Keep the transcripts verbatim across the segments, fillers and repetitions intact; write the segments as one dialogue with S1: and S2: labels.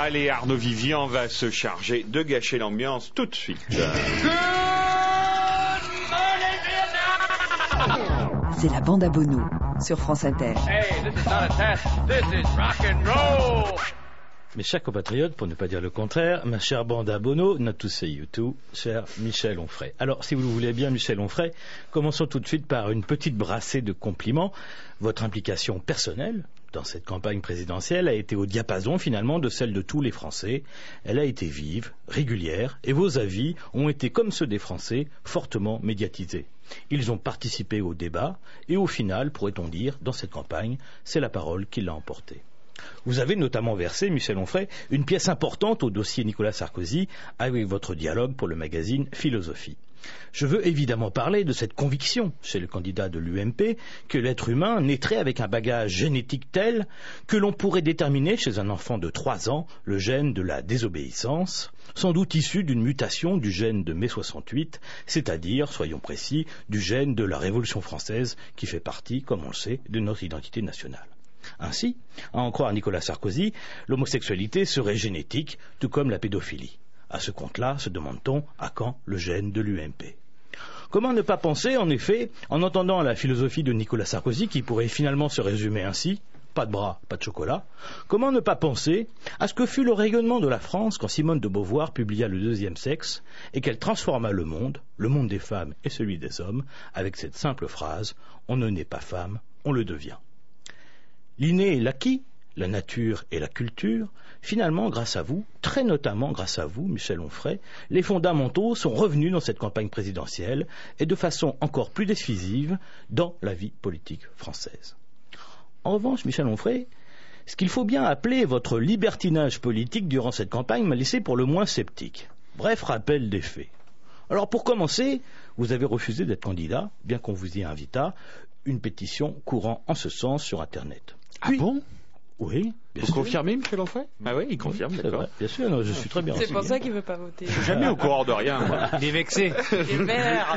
S1: Allez, Arnaud Vivian va se charger de gâcher l'ambiance tout de suite.
S2: C'est la bande à Bono sur France Inter.
S3: Hey, this is not a test. This is rock and roll.
S4: Mes chers compatriotes, pour ne pas dire le contraire, ma chère bande à Bono, not to say you too, cher Michel Onfray. Alors, si vous le voulez bien, Michel Onfray, commençons tout de suite par une petite brassée de compliments. Votre implication personnelle dans cette campagne présidentielle a été au diapason, finalement, de celle de tous les Français. Elle a été vive, régulière, et vos avis ont été, comme ceux des Français, fortement médiatisés. Ils ont participé au débat, et au final, pourrait-on dire, dans cette campagne, c'est la parole qui l'a emporté. Vous avez notamment versé, Michel Onfray, une pièce importante au dossier Nicolas Sarkozy avec votre dialogue pour le magazine Philosophie. Je veux évidemment parler de cette conviction chez le candidat de l'U M P que l'être humain naîtrait avec un bagage génétique tel que l'on pourrait déterminer chez un enfant de trois ans le gène de la désobéissance, sans doute issu d'une mutation du gène de mai soixante-huit, c'est-à-dire, soyons précis, du gène de la Révolution française qui fait partie, comme on le sait, de notre identité nationale. Ainsi, à en croire Nicolas Sarkozy, l'homosexualité serait génétique, tout comme la pédophilie. À ce compte-là, se demande-t-on à quand le gène de l'U M P. Comment ne pas penser, en effet, en entendant la philosophie de Nicolas Sarkozy, qui pourrait finalement se résumer ainsi, pas de bras, pas de chocolat, comment ne pas penser à ce que fut le rayonnement de la France quand Simone de Beauvoir publia Le Deuxième Sexe et qu'elle transforma le monde, le monde des femmes et celui des hommes, avec cette simple phrase « On ne naît pas femme, on le devient ». L'inné et l'acquis, la nature et la culture, finalement, grâce à vous, très notamment grâce à vous, Michel Onfray, les fondamentaux sont revenus dans cette campagne présidentielle et de façon encore plus décisive dans la vie politique française. En revanche, Michel Onfray, ce qu'il faut bien appeler votre libertinage politique durant cette campagne m'a laissé pour le moins sceptique. Bref, rappel des faits. Alors pour commencer, vous avez refusé d'être candidat, bien qu'on vous y invitât, une pétition courant en ce sens sur Internet.
S1: Ah oui. Bon?
S4: Oui.
S1: Vous confirmez, Michel Onfray? Ah oui, il confirme,
S4: oui,
S1: d'accord.
S4: Vrai. Bien sûr, non, je suis très bien
S5: C'est
S4: renseigné.
S5: pour ça qu'il ne veut pas voter.
S1: Je suis jamais au courant de rien, moi.
S6: Il est vexé.
S5: Il est vert.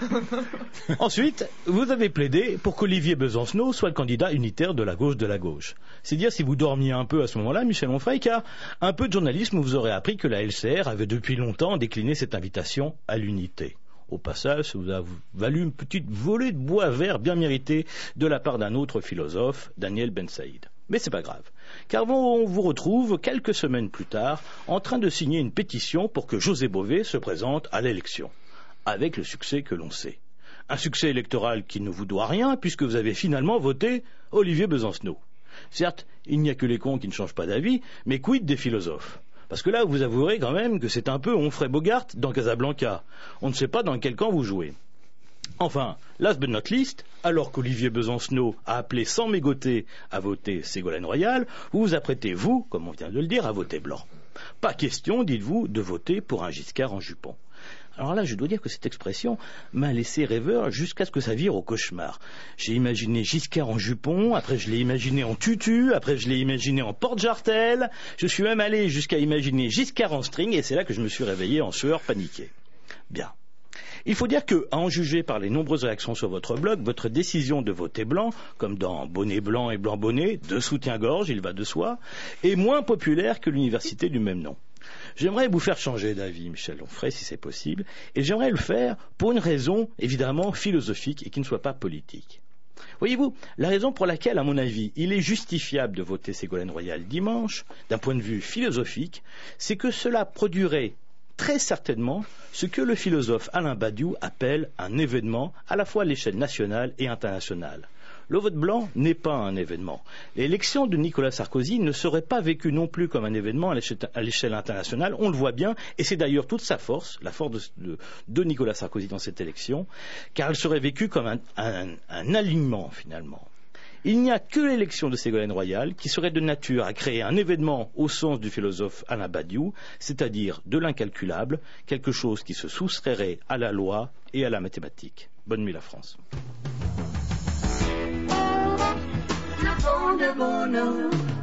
S4: Ensuite, vous avez plaidé pour qu'Olivier Besancenot soit le candidat unitaire de la gauche de la gauche. C'est dire si vous dormiez un peu à ce moment-là, Michel Onfray, car un peu de journalisme vous aurait appris que la L C R avait depuis longtemps décliné cette invitation à l'unité. Au passage, ça vous a valu une petite volée de bois vert bien méritée de la part d'un autre philosophe, Daniel Ben Saïd. Mais c'est pas grave, car on vous retrouve quelques semaines plus tard en train de signer une pétition pour que José Bové se présente à l'élection, avec le succès que l'on sait. Un succès électoral qui ne vous doit rien puisque vous avez finalement voté Olivier Besancenot. Certes, il n'y a que les cons qui ne changent pas d'avis, mais quid des philosophes ? Parce que là, vous avouerez quand même que c'est un peu Onfray Bogart dans Casablanca. On ne sait pas dans quel camp vous jouez. Enfin, last but not least, alors qu'Olivier Besancenot a appelé sans mégoter à voter Ségolène Royal, vous vous apprêtez, vous, comme on vient de le dire, à voter blanc. Pas question, dites-vous, de voter pour un Giscard en jupon. Alors là, je dois dire que cette expression m'a laissé rêveur jusqu'à ce que ça vire au cauchemar. J'ai imaginé Giscard en jupon, après je l'ai imaginé en tutu, après je l'ai imaginé en porte-jartel, je suis même allé jusqu'à imaginer Giscard en string, et c'est là que je me suis réveillé en sueur paniquée. Bien. Il faut dire que, à en juger par les nombreuses réactions sur votre blog, votre décision de voter blanc, comme dans bonnet blanc et blanc bonnet, deux soutiens-gorge, il va de soi, est moins populaire que l'université du même nom. J'aimerais vous faire changer d'avis, Michel Onfray, si c'est possible, et j'aimerais le faire pour une raison, évidemment, philosophique et qui ne soit pas politique. Voyez-vous, la raison pour laquelle, à mon avis, il est justifiable de voter Ségolène Royal dimanche, d'un point de vue philosophique, c'est que cela produirait très certainement ce que le philosophe Alain Badiou appelle un événement à la fois à l'échelle nationale et internationale. Le vote blanc n'est pas un événement. L'élection de Nicolas Sarkozy ne serait pas vécue non plus comme un événement à l'échelle internationale, on le voit bien, et c'est d'ailleurs toute sa force, la force de, de, de Nicolas Sarkozy dans cette élection, car elle serait vécue comme un, un, un alignement finalement. Il n'y a que l'élection de Ségolène Royal qui serait de nature à créer un événement au sens du philosophe Alain Badiou, c'est-à-dire de l'incalculable, quelque chose qui se soustrairait à la loi et à la mathématique. Bonne nuit la France.
S7: La bande à Bono.